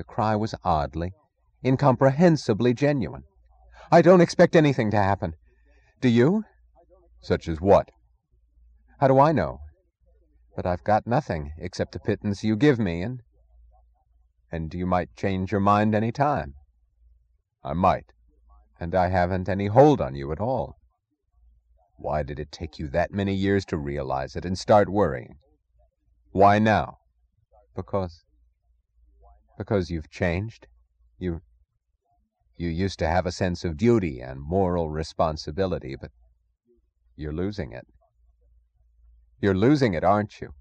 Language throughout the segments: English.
The cry was oddly, incomprehensibly genuine. "I don't expect anything to happen. Do you?" "Such as what?" "How do I know? But I've got nothing except the pittance you give me, and you might change your mind any time." "I might." "And I haven't any hold on you at all." "Why did it take you that many years to realize it and start worrying? Why now?" Because you've changed. You used to have a sense of duty and moral responsibility, but you're losing it. You're losing it, aren't you?"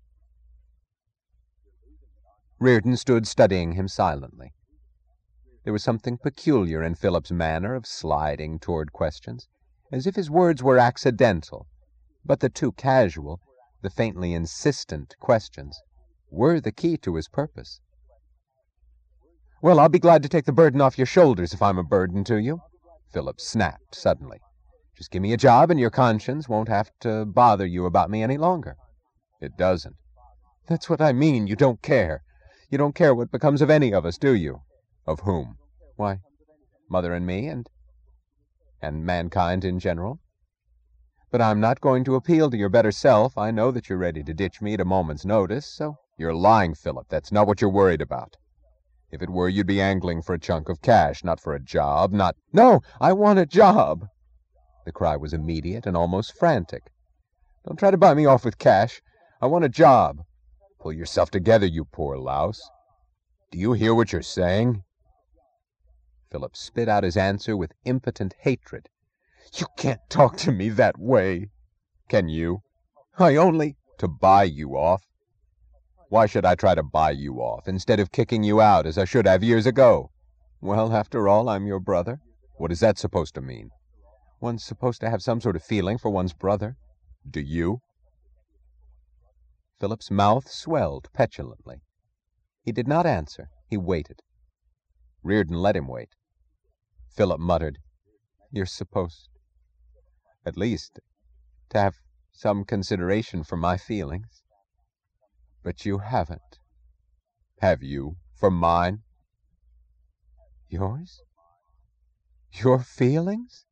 Reardon stood studying him silently. There was something peculiar in Philip's manner of sliding toward questions, as if his words were accidental, but the too casual, the faintly insistent questions were the key to his purpose. "Well, I'll be glad to take the burden off your shoulders if I'm a burden to you," Philip snapped suddenly. "Just give me a job and your conscience won't have to bother you about me any longer." "It doesn't." "That's what I mean. You don't care. You don't care what becomes of any of us, do you?" "Of whom?" "Why, Mother and me, and mankind in general. But I'm not going to appeal to your better self. I know that you're ready to ditch me at a moment's notice, so—" "You're lying, Philip. That's not what you're worried about. If it were, you'd be angling for a chunk of cash, not for a job, not—" "No, I want a job!" The cry was immediate and almost frantic. "Don't try to buy me off with cash. I want a job." "Pull yourself together, you poor louse. Do you hear what you're saying?" Philip spit out his answer with impotent hatred. "You can't talk to me that way." "Can you?" "I only—" "To buy you off? Why should I try to buy you off, instead of kicking you out as I should have years ago?" "Well, after all, I'm your brother." "What is that supposed to mean?" "One's supposed to have some sort of feeling for one's brother." "Do you?" Philip's mouth swelled petulantly. He did not answer. He waited. Reardon let him wait. Philip muttered, "You're supposed, at least, to have some consideration for my feelings. But you haven't." "Have you? For mine?" "Yours? Your feelings?"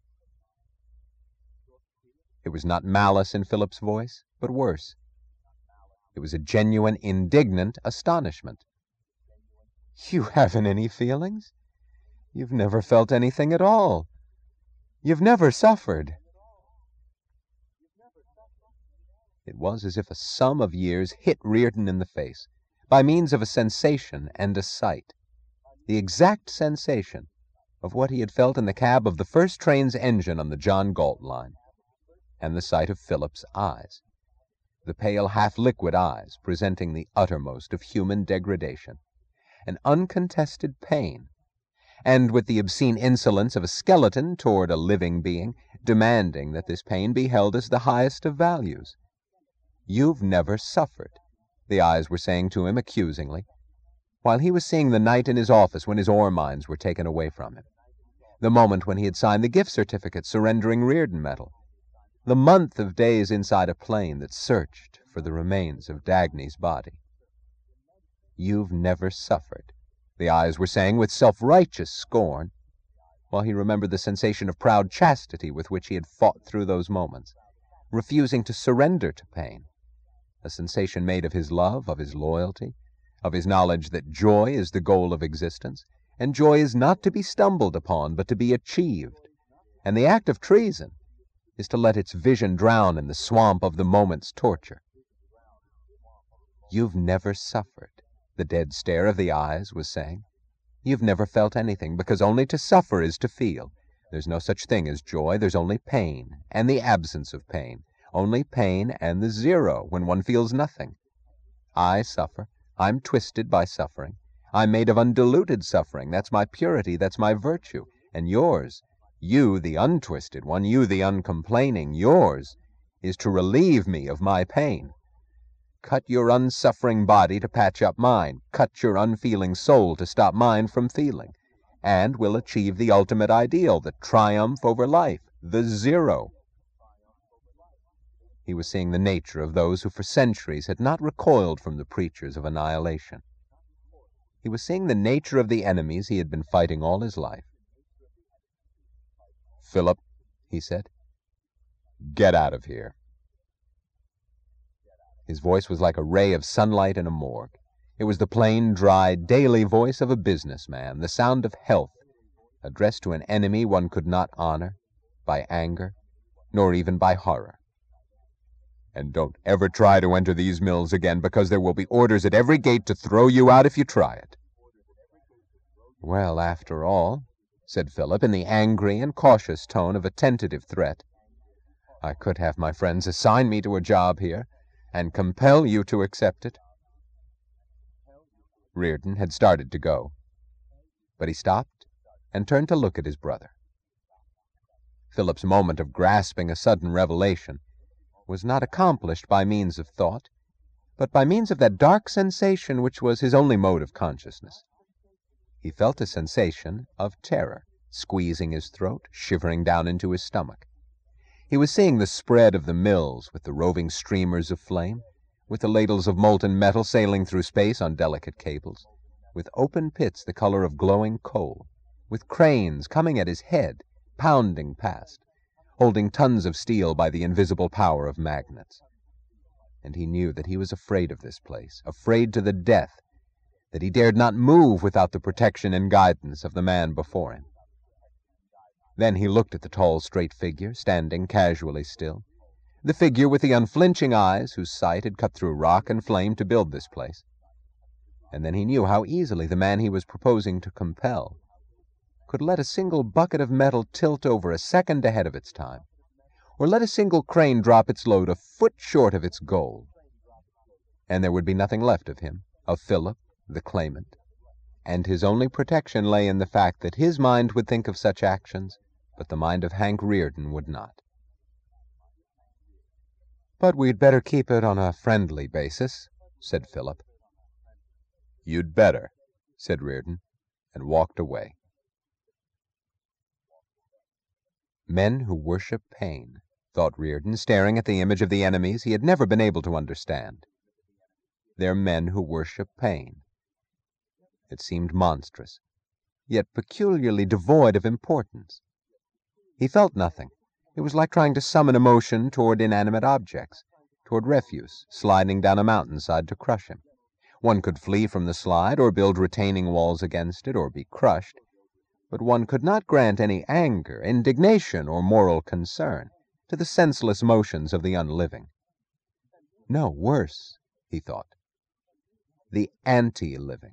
It was not malice in Philip's voice, but worse. It was a genuine, indignant astonishment. "You haven't any feelings? You've never felt anything at all. You've never suffered." It was as if a sum of years hit Reardon in the face, by means of a sensation and a sight. The exact sensation of what he had felt in the cab of the first train's engine on the John Galt line, and the sight of Philip's eyes, the pale half-liquid eyes presenting the uttermost of human degradation, an uncontested pain, and with the obscene insolence of a skeleton toward a living being, demanding that this pain be held as the highest of values. "You've never suffered," the eyes were saying to him accusingly, while he was seeing the night in his office when his ore mines were taken away from him, the moment when he had signed the gift certificate surrendering Reardon metal, the month of days inside a plane that searched for the remains of Dagny's body. "You've never suffered," the eyes were saying with self-righteous scorn, while he remembered the sensation of proud chastity with which he had fought through those moments, refusing to surrender to pain, a sensation made of his love, of his loyalty, of his knowledge that joy is the goal of existence, and joy is not to be stumbled upon, but to be achieved, and the act of treason is to let its vision drown in the swamp of the moment's torture. "You've never suffered," the dead stare of the eyes was saying. "You've never felt anything, because only to suffer is to feel. There's no such thing as joy. There's only pain, and the absence of pain. Only pain and the zero, when one feels nothing. I suffer. I'm twisted by suffering. I'm made of undiluted suffering. That's my purity. That's my virtue. And yours, you the untwisted one, you the uncomplaining, yours is to relieve me of my pain. Cut your unsuffering body to patch up mine. Cut your unfeeling soul to stop mine from feeling. And we'll achieve the ultimate ideal, the triumph over life, the zero." He was seeing the nature of those who for centuries had not recoiled from the preachers of annihilation. He was seeing the nature of the enemies he had been fighting all his life. "Philip," he said, "get out of here." His voice was like a ray of sunlight in a morgue. It was the plain, dry, daily voice of a businessman, the sound of health, addressed to an enemy one could not honor by anger, nor even by horror. "And don't ever try to enter these mills again, because there will be orders at every gate to throw you out if you try it." "Well, after all," said Philip, in the angry and cautious tone of a tentative threat, "I could have my friends assign me to a job here, and compel you to accept it." Reardon had started to go, but he stopped and turned to look at his brother. Philip's moment of grasping a sudden revelation was not accomplished by means of thought, but by means of that dark sensation which was his only mode of consciousness. He felt a sensation of terror squeezing his throat, shivering down into his stomach. He was seeing the spread of the mills, with the roving streamers of flame, with the ladles of molten metal sailing through space on delicate cables, with open pits the color of glowing coal, with cranes coming at his head, pounding past, holding tons of steel by the invisible power of magnets. And he knew that he was afraid of this place, afraid to the death, that he dared not move without the protection and guidance of the man before him. Then he looked at the tall, straight figure, standing casually still, the figure with the unflinching eyes whose sight had cut through rock and flame to build this place. And then he knew how easily the man he was proposing to compel could let a single bucket of metal tilt over a second ahead of its time, or let a single crane drop its load a foot short of its goal. And there would be nothing left of him, of Philip, the claimant, and his only protection lay in the fact that his mind would think of such actions, but the mind of Hank Reardon would not. "But we'd better keep it on a friendly basis," said Philip. "You'd better," said Reardon, and walked away. Men who worship pain, thought Reardon, staring at the image of the enemies he had never been able to understand. They're men who worship pain. It seemed monstrous, yet peculiarly devoid of importance. He felt nothing. It was like trying to summon emotion toward inanimate objects, toward refuse, sliding down a mountainside to crush him. One could flee from the slide, or build retaining walls against it, or be crushed, but one could not grant any anger, indignation, or moral concern to the senseless motions of the unliving. No, worse, he thought, the anti-living.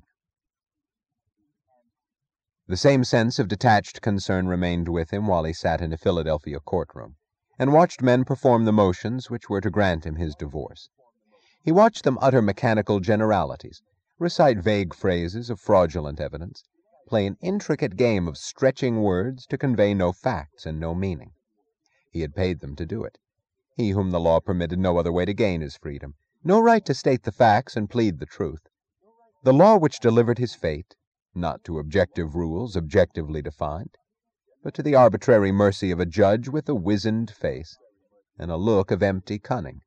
The same sense of detached concern remained with him while he sat in a Philadelphia courtroom, and watched men perform the motions which were to grant him his divorce. He watched them utter mechanical generalities, recite vague phrases of fraudulent evidence, play an intricate game of stretching words to convey no facts and no meaning. He had paid them to do it, he whom the law permitted no other way to gain his freedom, no right to state the facts and plead the truth. The law which delivered his fate, not to objective rules objectively defined, but to the arbitrary mercy of a judge with a wizened face and a look of empty cunning.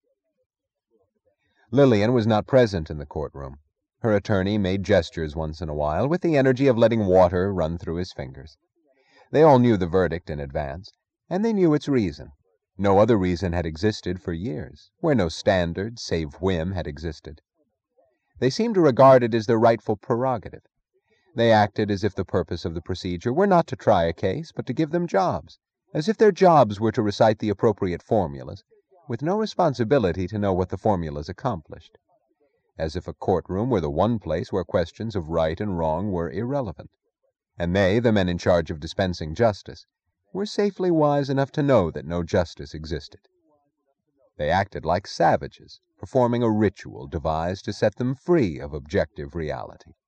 Lillian was not present in the courtroom. Her attorney made gestures once in a while, with the energy of letting water run through his fingers. They all knew the verdict in advance, and they knew its reason. No other reason had existed for years, where no standard save whim had existed. They seemed to regard it as their rightful prerogative. They acted as if the purpose of the procedure were not to try a case, but to give them jobs, as if their jobs were to recite the appropriate formulas, with no responsibility to know what the formulas accomplished, as if a courtroom were the one place where questions of right and wrong were irrelevant, and they, the men in charge of dispensing justice, were safely wise enough to know that no justice existed. They acted like savages, performing a ritual devised to set them free of objective reality.